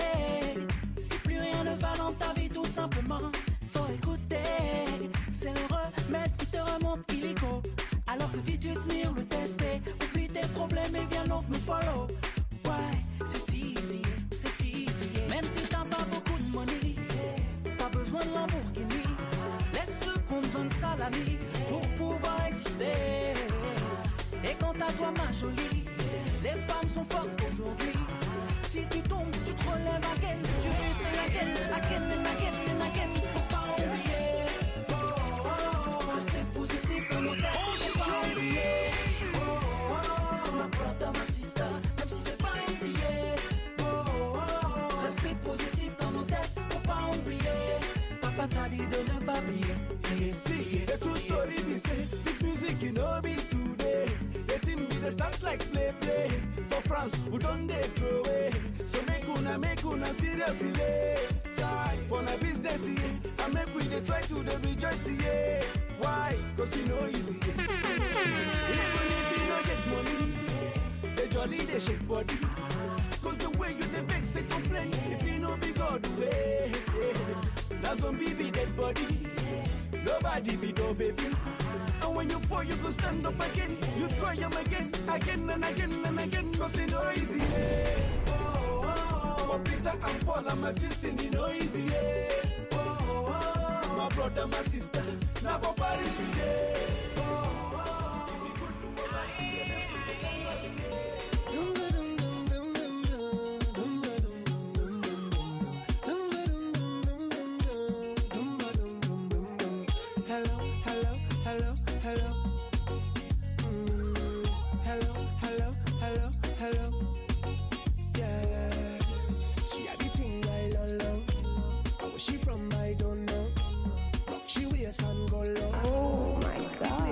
Si plus rien ne va dans ta vie, tout simplement, faut écouter. C'est le remède qui te remonte illico. Alors que dis-tu tenir le tester. Oublie tes problèmes et viens donc nous follow. Ouais, c'est si easy, c'est si easy. Même si t'as pas beaucoup de money, pas besoin de Lamborghini. Laisse ceux qui ont besoin de salami pour pouvoir exister. Et quant à toi, ma jolie, les femmes sont fortes aujourd'hui. Si tu tombes, tu te relèves again. Tu réessayes again, again and again and again. Faut pas oublier. Oh, oh, oh. Rester positif dans nos têtes. Faut pas oublier. Oh, oh, oh. Ma brother, ma sister, même si c'est pas easy. Oh, oh, oh. Rester positif dans nos têtes. Faut pas oublier. Papa t'a dit de ne pas plier. See, the true story we say, this music you know be today. Let him be the start like play play. For France, who don't they throw away. So make una, make una seriously. Try for na business, yeah. And make we they try to the rejoice, yeah. Why? Cause you know easy. Even if you don't get money, they jolly, they shake body. Cause the way you the vex, they complain. If you know be God way, now zombie be dead body. Nobody be no baby. And when you fall, you go stand up again. You try them again, again and again and again. Cause it's no easy, yeah. Oh, oh, oh. For Peter and Paul, I'm a destiny, no easy, yeah. Oh, oh, oh. My brother, my sister, now for Paris, yeah. Oh, oh, oh. If you go to a man, Oh my God.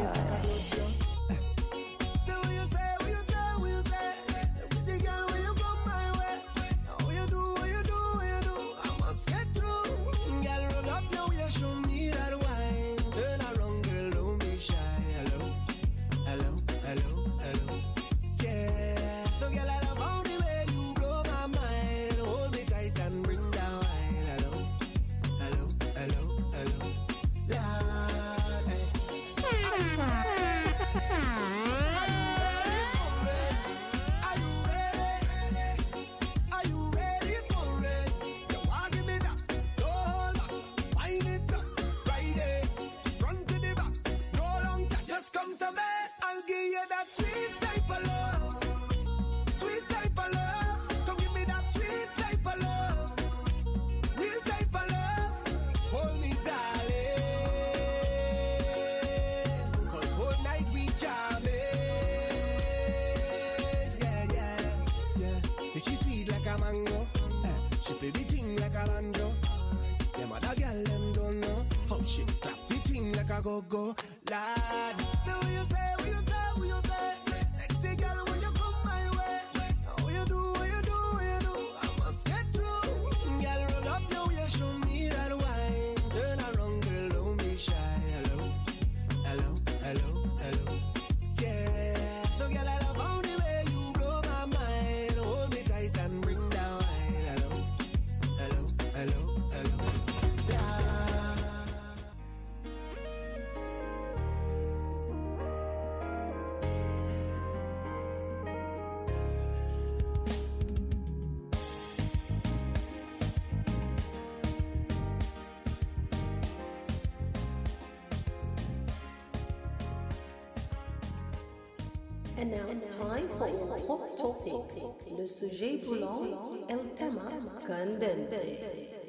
She play the thing like a banjo. Them other girl them don't know how she clap the thing like a go-go. Lad, so what you say, what you say, what you say? Sexy girl, when you come my way, what you do, what you do, what you do? I must get through. Girl, roll up now, you show me that wine. Turn around, girl, don't be shy. Hello, hello, hello, hello. Yeah, so girl, I love how the way you blow my mind. Hold me tight and bring down wine. Hello, hello, hello, hello. And now it's time for a hot topic, le sujet brûlant, el tema candente.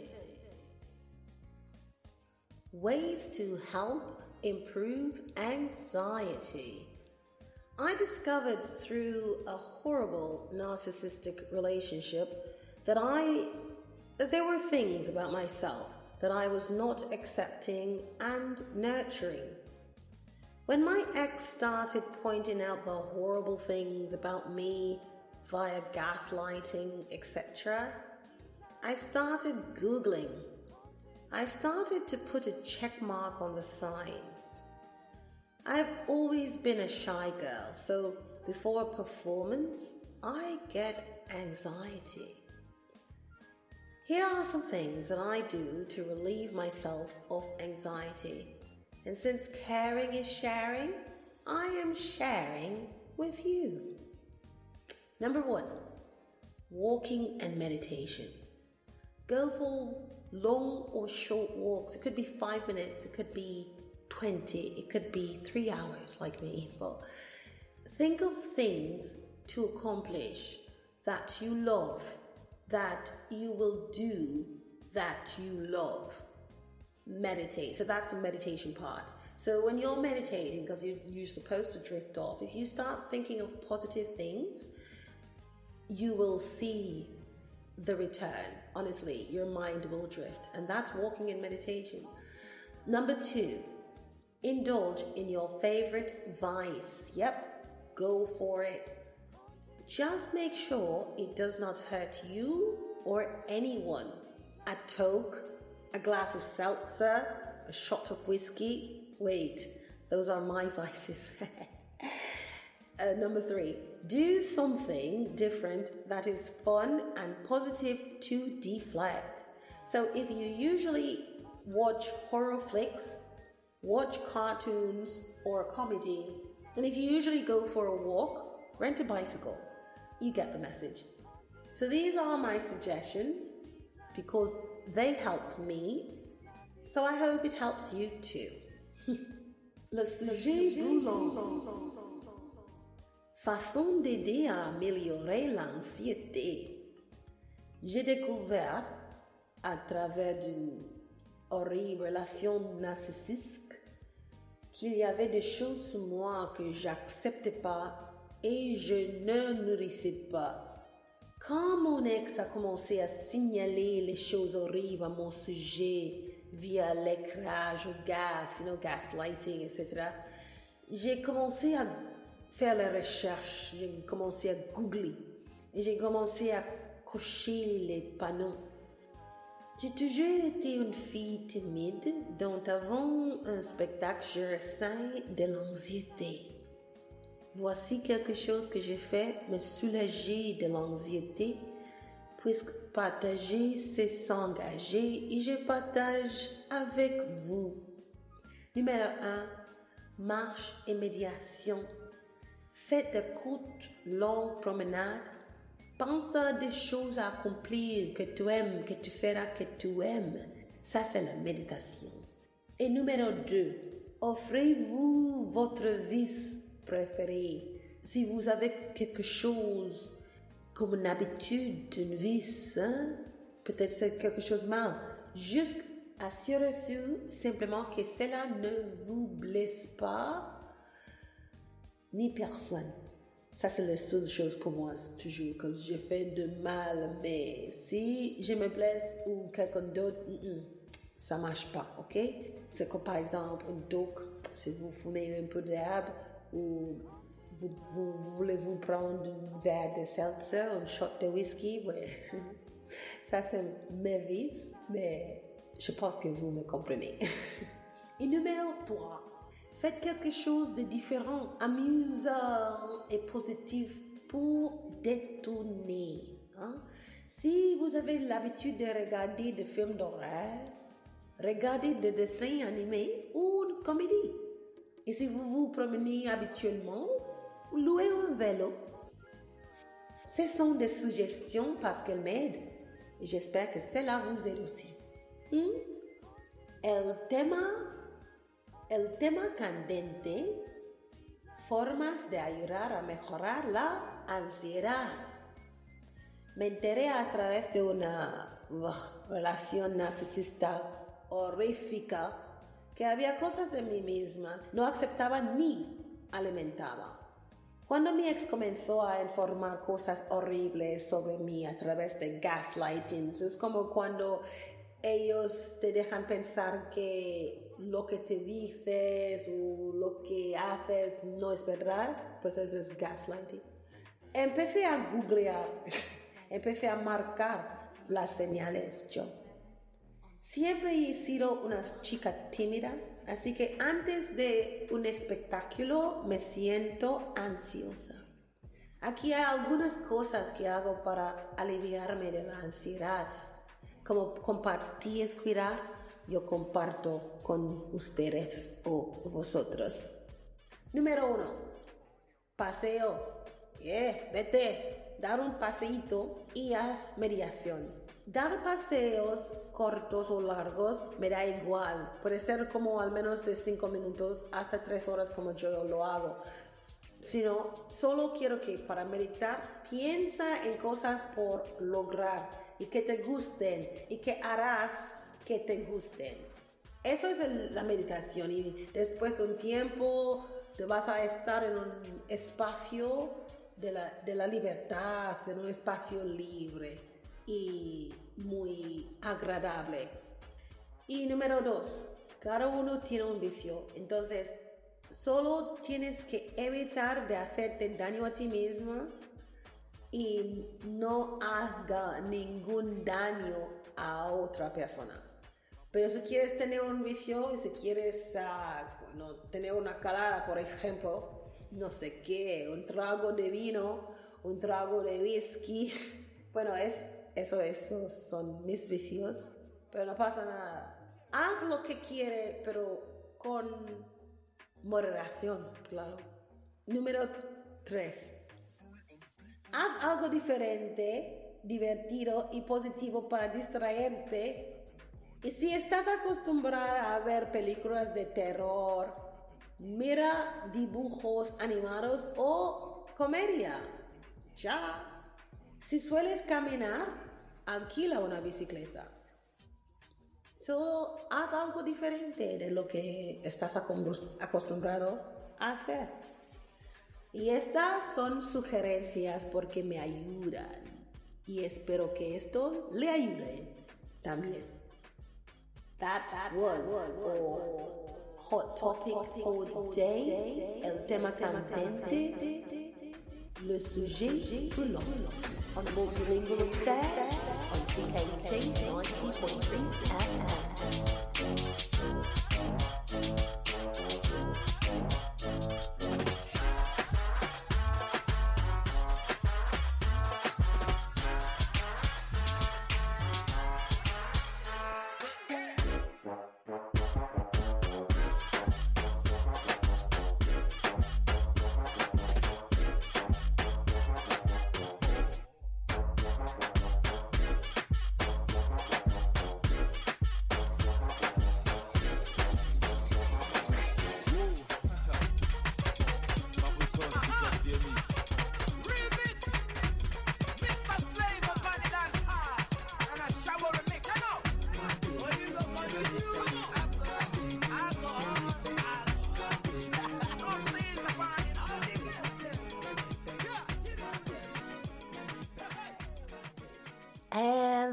Ways to help improve anxiety. I discovered through a horrible narcissistic relationship that I that there were things about myself that I was not accepting and nurturing. When my ex started pointing out the horrible things about me via gaslighting, et cetera, I started Googling. I started to put a check mark on the signs. I've always been a shy girl, so before a performance, I get anxiety. Here are some things that I do to relieve myself of anxiety. And since caring is sharing, I am sharing with you. Number one, walking and meditation. Go for long or short walks. It could be five minutes, it could be twenty, it could be three hours like me. But think of things to accomplish that you love, that you will do, that you love. Meditate. So that's the meditation part. So when you're meditating, because you're, you're supposed to drift off, if you start thinking of positive things, you will see the return. Honestly, your mind will drift. And that's walking in meditation. Number two, indulge in your favorite vice. Yep, go for it. Just make sure it does not hurt you or anyone. A toke, a glass of seltzer, a shot of whiskey. Wait, those are my vices. uh, number three, do something different that is fun and positive to deflect. So if you usually watch horror flicks, watch cartoons or comedy, and if you usually go for a walk, rent a bicycle. You get the message. So these are my suggestions because they help me. So I hope it helps you too. Le sujet brûlant. Façon d'aider à améliorer l'anxiété. J'ai découvert à travers d'une horrible relation narcissique qu'il y avait des choses sur moi que j'acceptais pas et je ne nourrissais pas. Quand mon ex a commencé à signaler les choses horribles à mon sujet via l'écrage au gaz, you know, gaslighting, et cetera, j'ai commencé à faire les recherches, j'ai commencé à googler et j'ai commencé à cocher les panneaux. J'ai toujours été une fille timide dont avant un spectacle, je ressens de l'anxiété. Voici quelque chose que j'ai fait me soulager de l'anxiété, puisque partager, c'est s'engager et je partage avec vous. Numéro un, marche et méditation. Faites de courtes, longues promenades. Pense à des choses à accomplir que tu aimes, que tu feras, que tu aimes. Ça, c'est la méditation. Et numéro deux, offrez-vous votre vice préféré. Si vous avez quelque chose comme une habitude, une vice, hein, peut-être c'est quelque chose de mal, juste assurez-vous simplement que cela ne vous blesse pas ni personne. Ça, c'est la seule chose pour moi, c'est toujours que je fais de mal, mais si je me plaise ou quelqu'un d'autre, mm-mm, ça marche pas, ok? C'est comme par exemple une dope, si vous fumez un peu d'herbe ou vous, vous, vous voulez vous prendre un verre de seltzer, un shot de whisky, ouais. Ça, c'est mes vices, mais je pense que vous me comprenez. Et numéro trois. Faites quelque chose de différent, amusant et positif pour détourner. Hein? Si vous avez l'habitude de regarder des films d'horreur, regardez des dessins animés ou une comédie. Et si vous vous promenez habituellement, louez un vélo. Ce sont des suggestions parce qu'elles m'aident. Et j'espère que cela vous aide aussi. ¿Mm? El tema... El tema candente, formas de ayudar a mejorar la ansiedad. Me enteré a través de una uh, relación narcisista horrífica que había cosas de mí misma, no aceptaba ni alimentaba. Cuando mi ex comenzó a informar cosas horribles sobre mí a través de gaslighting, es como cuando ellos te dejan pensar que lo que te dices o lo que haces no es verdad, pues eso es gaslighting. Empecé a googlear, empecé a marcar las señales yo. Siempre he sido una chica tímida, así que antes de un espectáculo me siento ansiosa. Aquí hay algunas cosas que hago para aliviarme de la ansiedad, como compartir, cuidar. Yo comparto con ustedes o vosotros. Número uno, paseo. Yeah, vete, dar un paseíto y haz meditación. Dar paseos cortos o largos me da igual. Puede ser como al menos de cinco minutos hasta tres horas como yo lo hago. Sino, solo quiero que para meditar piensa en cosas por lograr y que te gusten y que harás que te gusten. Eso es el, la meditación, y después de un tiempo te vas a estar en un espacio de la, de la libertad, en un espacio libre y muy agradable. Y número dos, cada uno tiene un vicio, entonces solo tienes que evitar de hacerte daño a ti misma y no haga ningún daño a otra persona. Pero si quieres tener un vicio y si quieres uh, no, tener una calada, por ejemplo, no sé qué, un trago de vino, un trago de whisky, bueno, es, eso, eso son mis vicios, pero no pasa nada. Haz lo que quieres, pero con moderación, claro. Número tres. Haz algo diferente, divertido y positivo para distraerte. Y si estás acostumbrada a ver películas de terror, mira dibujos animados o comedia. Ya. Si sueles caminar, alquila una bicicleta. Solo haz algo diferente de lo que estás acostumbrado a hacer. Y estas son sugerencias porque me ayudan. Y espero que esto le ayude también. That, that was, was our hot topic for today. El tema candente, le sujet brûlant. On Multilingual Affair, on C K U T ninety point three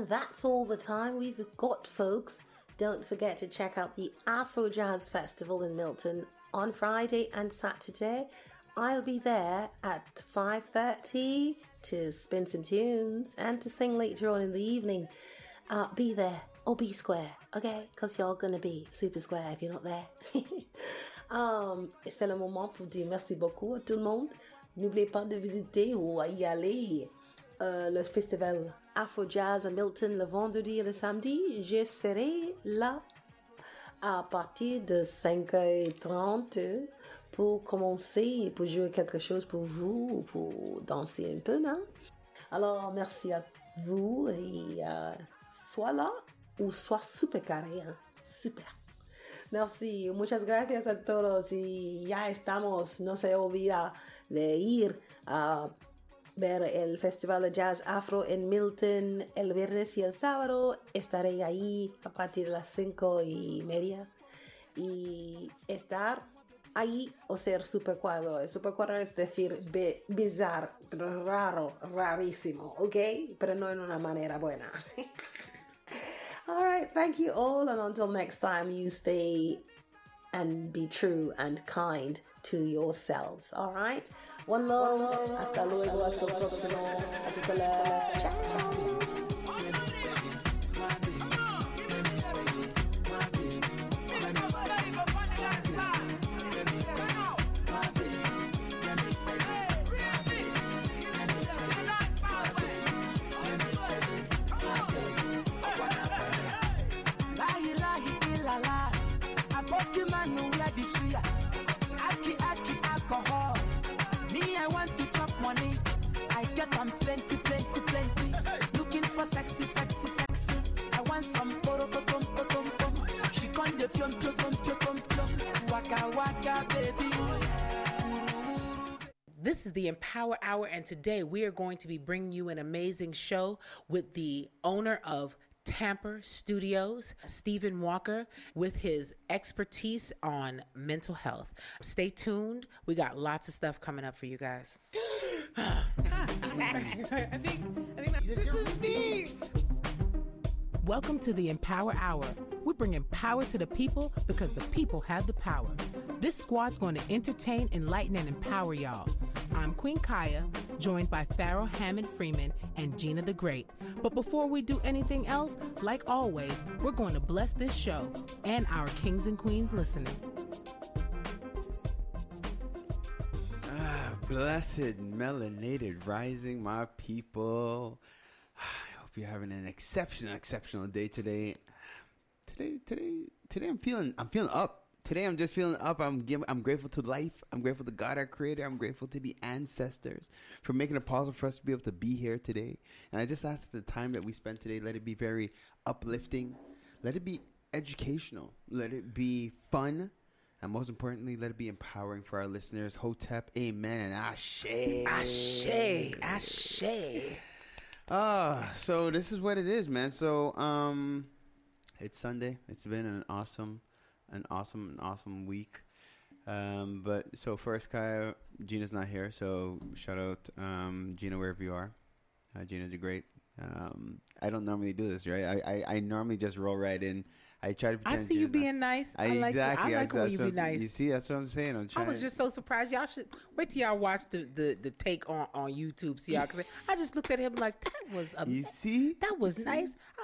And that's all the time we've got, folks. Don't forget to check out the Afro Jazz Festival in Milton on Friday and Saturday. I'll be there at five thirty to spin some tunes and to sing later on in the evening. Uh, be there or be square, okay? Because you're going to be super square if you're not there. um, c'est le moment pour dire merci beaucoup à tout le monde. N'oubliez pas de visiter ou y aller euh, le festival Afro Jazz à Milton le vendredi et le samedi. Je serai là à partir de cinq heures trente pour commencer, pour jouer quelque chose pour vous, pour danser un peu, non? Alors, merci à vous et euh, sois là ou sois super carré, hein? Super. Merci, muchas gracias a todos y ya estamos, no se olvida de ir a ver el Festival de Jazz Afro en Milton el viernes y el sábado. Estaré ahí a partir de las cinco y media y estar ahí o ser super cuadro. Super cuadro es decir be, bizarro, raro, rarísimo, ¿ok? Pero no en una manera buena. All right, thank you all, and until next time, you stay and be true and kind to yourselves. All right, one love. Hasta luego, hasta el próximo. Hasta luego. Ciao, ciao. Aki, aki, alcohol. Me, I want to chop money. I get them plenty, plenty, plenty. Looking for sexy, sexy, sexy. I want some poro, potom, potom, pom. She con de pion, pion, pion, pion, pion. Waka, waka, baby. This is the Empower Hour, and today we are going to be bringing you an amazing show with the owner of Tamper Studios, Stephen Walker, with his expertise on mental health. Stay tuned. We got lots of stuff coming up for you guys. I think, I think this is me. Welcome to the Empower Hour. We bring power to the people because the people have the power. This squad's going to entertain, enlighten, and empower y'all. I'm Queen Kaya, joined by Pharaoh Hammond Freeman and Gina the Great. But before we do anything else, like always, we're going to bless this show and our kings and queens listening. Ah, blessed melanated rising, my people. I hope you're having an exceptional, exceptional day today. Today, today, today, I'm feeling, I'm feeling up. Today, I'm just feeling up. I'm giving, I'm grateful to life. I'm grateful to God, our Creator. I'm grateful to the ancestors for making it possible for us to be able to be here today. And I just ask that the time that we spend today, let it be very uplifting. Let it be educational. Let it be fun. And most importantly, let it be empowering for our listeners. Hotep, amen, and ashe. Ashe, ashe. Ah, so this is what it is, man. So, um, it's Sunday. It's been an awesome... An awesome, an awesome week. Um, but so first, Kaya, Gina's not here, so shout out um, Gina wherever you are. Uh, Gina the Great. Um, I don't normally do this, right? I, I, I normally just roll right in. I try to pretend. I see Gina's you being not, nice. I, I like exactly. You. I like I, when you be nice. You see, that's what I'm saying. I'm trying. I was just so surprised. Y'all should wait till y'all watch the, the, the take on, on YouTube. See y'all. Cause I just looked at him like that was. A, you see, that was nice.